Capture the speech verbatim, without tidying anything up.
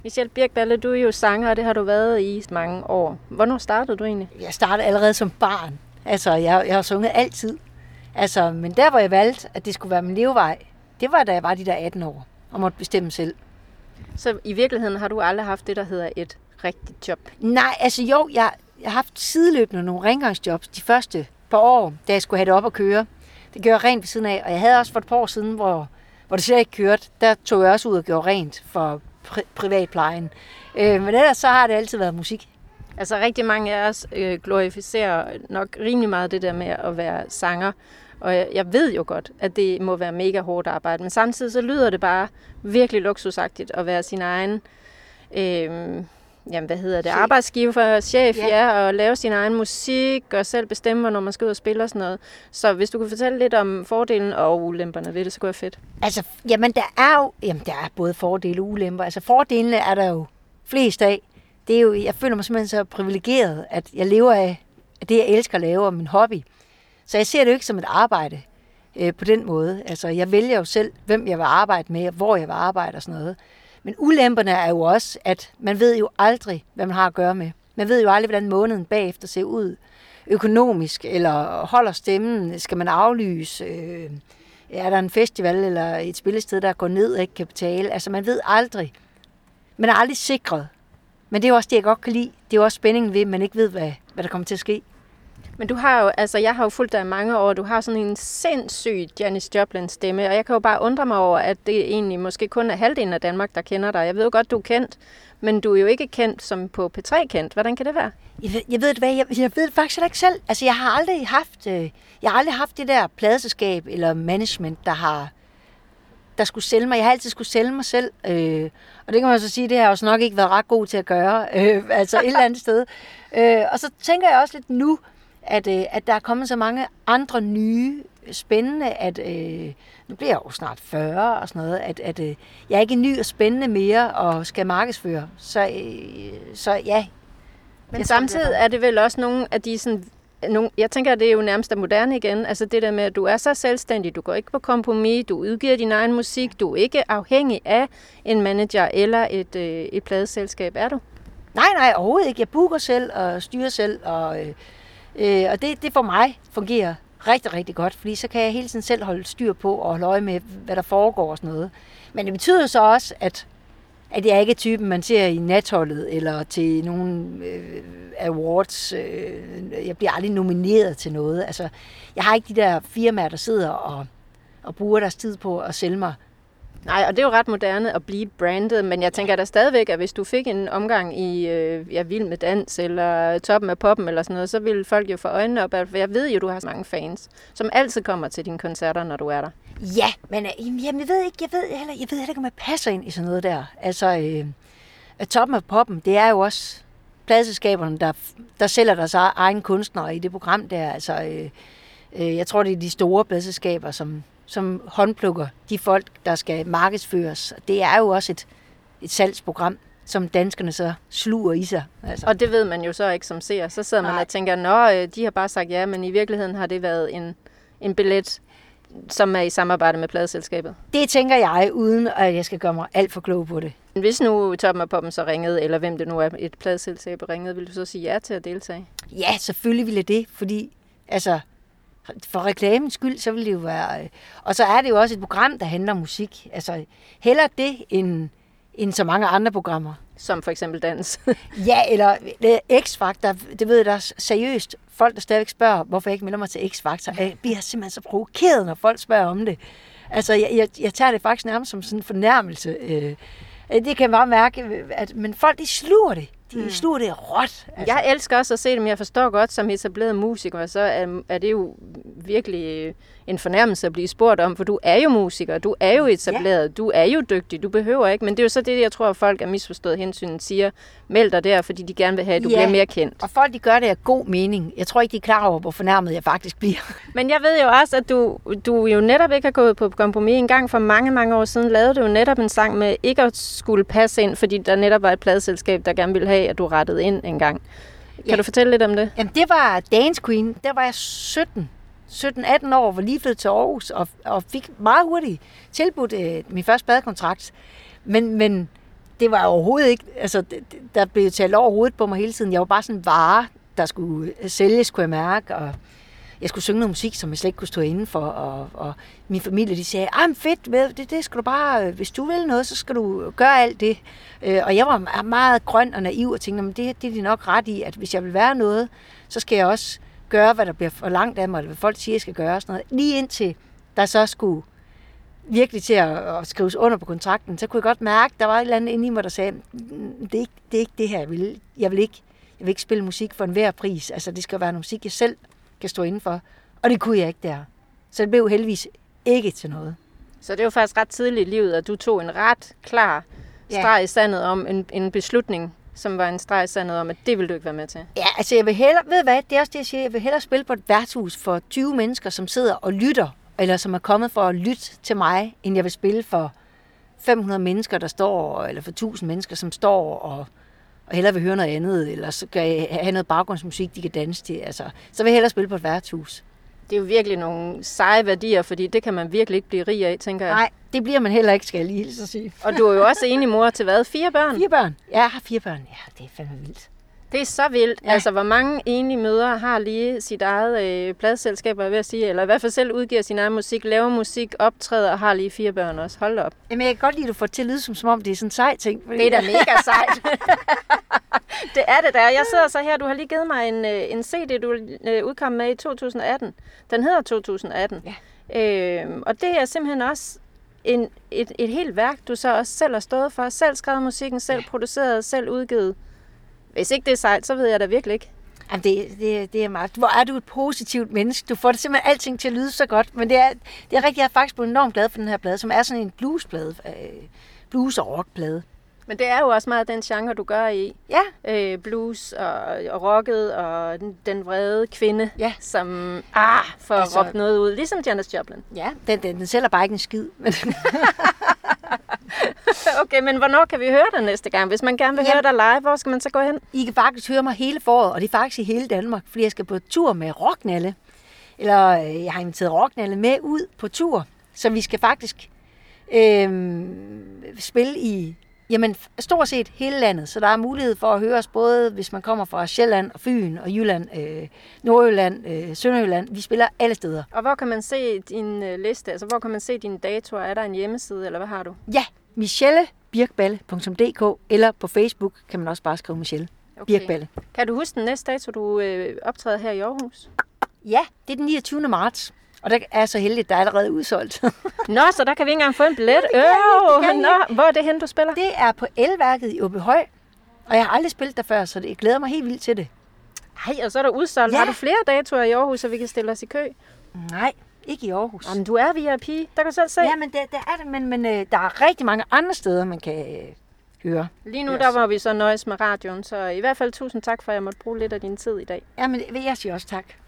Michelle Birkballe, du er jo sanger, og det har du været i mange år. Hvornår startede du egentlig? Jeg startede allerede som barn. Altså, jeg, jeg har sunget altid. Altså, men der, hvor jeg valgte, at det skulle være min levevej, det var, da jeg var de der atten år, og måtte bestemme selv. Så i virkeligheden har du aldrig haft det, der hedder et rigtigt job? Nej, altså jo, jeg, jeg har haft sideløbende nogle rengøringsjobs de første par år, da jeg skulle have det op at køre. Det gjorde jeg rent ved siden af, og jeg havde også for et par år siden, hvor, hvor det slet ikke kørte, der tog jeg også ud og gjorde rent for pri- privatplejen. Øh, men ellers så har det altid været musik. Altså rigtig mange af os øh, glorificerer nok rimelig meget det der med at være sanger. Og jeg, jeg ved jo godt, at det må være mega hårdt arbejde. Men samtidig så lyder det bare virkelig luksusagtigt at være sin egen øh, jamen, hvad hedder det? Chef. Arbejdsgiver, chef, Ja. ja, og lave sin egen musik og selv bestemme, når man skal ud og spille og sådan noget. Så hvis du kunne fortælle lidt om fordelen og ulemperne ved det, så kunne det være fedt. Altså, jamen der er jo, jamen der er både fordele og ulemper. Altså fordelene er der jo flest af. Det er jo, jeg føler mig simpelthen så privilegeret, at jeg lever af det, jeg elsker at lave, og min hobby. Så jeg ser det jo ikke som et arbejde øh, på den måde. Altså, jeg vælger jo selv, hvem jeg vil arbejde med, og hvor jeg vil arbejde og sådan noget. Men ulemperne er jo også, at man ved jo aldrig, hvad man har at gøre med. Man ved jo aldrig, hvordan måneden bagefter ser ud økonomisk, eller holder stemmen, skal man aflyse, øh, er der en festival eller et spillested, der går ned og ikke kan betale. Altså, man ved aldrig. Man er aldrig sikret. Men det er jo også det, jeg godt kan lide. Det er jo også spændingen ved, at man ikke ved, hvad, hvad der kommer til at ske. Men du har jo, altså jeg har jo fulgt dig i mange år, du har sådan en sindssyg Janis Joplin stemme, og jeg kan jo bare undre mig over, at det egentlig måske kun er halvdelen af Danmark, der kender dig. Jeg ved jo godt, du er kendt, men du er jo ikke kendt som på P tre kendt. Hvordan kan det være? Jeg ved, jeg ved det hvad, jeg, jeg ved det faktisk ikke selv. Altså jeg har aldrig haft, øh, jeg har aldrig haft det der pladeselskab eller management, der har, der skulle sælge mig. Jeg har altid skulle sælge mig selv, øh, og det kan man så sige, det har jeg også nok ikke været ret god til at gøre, øh, altså et eller andet sted. Øh, og så tænker jeg også lidt nu, At, øh, at der er kommet så mange andre nye, spændende, at øh, nu bliver jeg jo snart fyrre og sådan noget, at, at øh, jeg er ikke ny og spændende mere og skal markedsføre. Så, øh, så ja. Men samtidig tror, det er, er det vel også nogle af de sådan, nogle, jeg tænker, at det er jo nærmest er moderne igen, altså det der med, at du er så selvstændig, du går ikke på kompromis, du udgiver din egen musik, du er ikke afhængig af en manager eller et, øh, et pladeselskab, er du? Nej, nej, overhovedet ikke. Jeg booker selv og styrer selv, og... Øh, Øh, og det, det for mig fungerer rigtig, rigtig godt, fordi så kan jeg hele tiden selv holde styr på og holde øje med, hvad der foregår og sådan noget. Men det betyder så også, at, at jeg ikke er typen, man ser i natholdet eller til nogle øh, awards. Øh, jeg bliver aldrig nomineret til noget. Altså, jeg har ikke de der firmaer, der sidder og, og bruger deres tid på at sælge mig. Nej, og det er jo ret moderne at blive brandet, men jeg tænker da stadigvæk, at hvis du fik en omgang i øh, ja, Vild med Dans eller Toppen af Poppen eller sådan noget, så ville folk jo få øjnene op, for jeg ved jo, du har så mange fans, som altid kommer til dine koncerter, når du er der. Ja, men øh, jamen, jeg ved ikke, jeg ved heller, jeg ved heller ikke, om jeg passer ind i sådan noget der. Altså, øh, Toppen af Poppen, det er jo også pladeselskaberne, der, der sælger deres egen kunstnere i det program der. Altså, øh, øh, jeg tror, det er de store pladeselskaber, som som håndplukker de folk, der skal markedsføres. Det er jo også et, et salgsprogram, som danskerne så sluger i sig. Altså. Og det ved man jo så ikke som ser. Så sidder man Nej. og tænker, nå, de har bare sagt ja, men i virkeligheden har det været en, en billet, som er i samarbejde med pladeselskabet. Det tænker jeg, uden at jeg skal gøre mig alt for klog på det. Hvis nu Toppen af Poppen så ringede, eller hvem det nu er, et pladeselskab ringede, vil du så sige ja til at deltage? Ja, selvfølgelig ville det, fordi altså, for reklamens skyld, så vil det jo være... Og så er det jo også et program, der handler om musik. Altså, hellere det, end, end så mange andre programmer. Som for eksempel dans. Ja, eller X-Factor. Det ved jeg da seriøst. Folk, der stadigvæk spørger, hvorfor jeg ikke melder mig til X-Factor. Jeg bliver simpelthen så provokeret, når folk spørger om det. Altså, jeg, jeg, jeg tager det faktisk nærmest som sådan en fornærmelse. Det kan jeg bare mærke, at men folk, de sluger det. De sluger det råt. Altså. Jeg elsker også at se dem. Jeg forstår godt, som etableret musiker, så er, er det jo virkelig en fornærmelse at blive spurgt om, for du er jo musiker, du er jo etableret, ja. Du er jo dygtig, du behøver ikke, men det er jo så det, jeg tror, at folk er misforstået hensyn siger, meld dig der, fordi de gerne vil have, at du ja. bliver mere kendt. Og folk, de gør det af god mening. Jeg tror ikke, de er klar over, hvor fornærmet jeg faktisk bliver. Men jeg ved jo også, at du, du jo netop ikke har gået på kompromis. En gang for mange, mange år siden lavede du jo netop en sang med ikke at skulle passe ind, fordi der netop var et pladeselskab, der gerne ville have, at du rettede ind en gang. Kan ja. du fortælle lidt om det? Jamen, det var Dance Queen. Der var jeg sytten atten år, var lige flyttet til Aarhus, og, og fik meget hurtigt tilbudt øh, min første pladekontrakt. Men, men det var overhovedet ikke, altså det, der blev talt over hovedet på mig hele tiden. Jeg var bare sådan en vare, der skulle sælges, kunne jeg mærke, og jeg skulle synge noget musik, som jeg slet ikke kunne stå indenfor, og, og min familie, de sagde, ah, fedt, det, det skal du bare, hvis du vil noget, så skal du gøre alt det. Og jeg var meget grøn og naiv og tænkte, men det, det er de nok ret i, at hvis jeg vil være noget, så skal jeg også gøre, hvad der bliver for langt af mig, eller hvad folk siger, jeg skal gøre, og sådan noget. Lige indtil der så skulle virkelig til at, at skrives under på kontrakten, så kunne jeg godt mærke, der var et eller andet inde i mig, der sagde, det er ikke det, er ikke det her, jeg vil. Jeg vil ikke, jeg vil ikke spille musik for enhver pris. Altså, det skal være noget musik, jeg selv kan stå indenfor. Og det kunne jeg ikke der. Så det blev heldigvis ikke til noget. Så det var faktisk ret tidligt i livet, at du tog en ret klar streg ja. i sandet om en, en beslutning, som var en streg i sandet om, at det ville du ikke være med til. Ja, altså jeg vil hellere, ved hvad, det er også det, jeg siger, jeg vil hellere spille på et værtshus for tyve mennesker, som sidder og lytter, eller som er kommet for at lytte til mig, end jeg vil spille for fem hundrede mennesker, der står, eller for tusind mennesker, som står og, og hellere vil høre noget andet, eller så kan jeg have noget baggrundsmusik, de kan danse til. Altså, så vil jeg hellere spille på et værtshus. Det er jo virkelig nogle seje værdier, fordi det kan man virkelig ikke blive rig af, tænker jeg. Nej, det bliver man heller ikke, skal jeg lige hilse at sige. Og du er jo også enig mor til hvad? Fire børn? Fire børn. Ja, jeg har fire børn. Ja, det er fandme vildt. Det er så vildt. Ja. Altså, hvor mange enlige mødre har lige sit eget øh, pladeselskab, jeg vil sige, eller i hvert fald selv udgiver sin egen musik, laver musik, optræder og har lige fire børn også. Hold da op. Jamen, jeg kan godt lide, at du får til at lyde, som, som om det er sådan en sej ting. Fordi... Det er da mega sejt. Det er det der. Jeg sidder så her, du har lige givet mig en, en C D, du øh, udkom med i to tusind atten. Den hedder to tusind atten. Ja. Øh, og det er simpelthen også en, et, et helt værk, du så også selv har stået for. Selv skrevet musikken, selv ja. produceret, selv udgivet. Hvis ikke det er sejt, så ved jeg da virkelig ikke. Jamen, det, det, det er meget. Hvor er du et positivt menneske. Du får det simpelthen alting til at lyde så godt. Men det er, det er rigtigt, jeg er faktisk blevet enormt glad for den her plade, som er sådan en bluesplade. Øh, blues- og rockplade. Men det er jo også meget den genre, du gør i. Ja. Øh, blues og, og rocket og den, den vrede kvinde, ja. som ah, får altså, råbt noget ud. Ligesom Janis Joplin. Ja, den, den, den sælger bare ikke en skid. Men okay, men hvornår kan vi høre dig næste gang? Hvis man gerne vil Jamen, høre dig live, hvor skal man så gå hen? I kan faktisk høre mig hele foråret, og det er faktisk i hele Danmark, fordi jeg skal på tur med Rocknalle. Eller jeg har inviteret Rocknalle med ud på tur, så vi skal faktisk øh, spille i jamen, stort set hele landet. Så der er mulighed for at høre os både, hvis man kommer fra Sjælland og Fyn og Jylland, øh, Nordjylland, øh, Sønderjylland. Vi spiller alle steder. Og hvor kan man se din øh, liste? Altså, hvor kan man se dine datoer? Er der en hjemmeside, eller hvad har du? Ja, michelle birkballe punktum d k, eller på Facebook kan man også bare skrive Michelle okay. Birkballe. Kan du huske den næste dato, du øh, optræder her i Aarhus? Ja, det er den niogtyvende marts. Og der er så heldigt, at der er allerede udsolgt. Nå, så der kan vi ikke engang få en billet. Øh, Nå, hvor er det hen, du spiller? Det er på Elværket i Åbyhøj. Og jeg har aldrig spillet der før, så det, jeg glæder mig helt vildt til det. Ej, og så er der udsolgt. Ja. Har du flere datoer i Aarhus, så vi kan stille os i kø? Nej, ikke i Aarhus. Jamen, du er V I P. Der kan du selv se. Ja, men det, det er det. Men, men øh, der er rigtig mange andre steder, man kan øh, høre. Lige nu, der var vi så nøjes med radioen. Så i hvert fald tusind tak for, at jeg måtte bruge lidt af din tid i dag. Ja, men jeg siger også tak.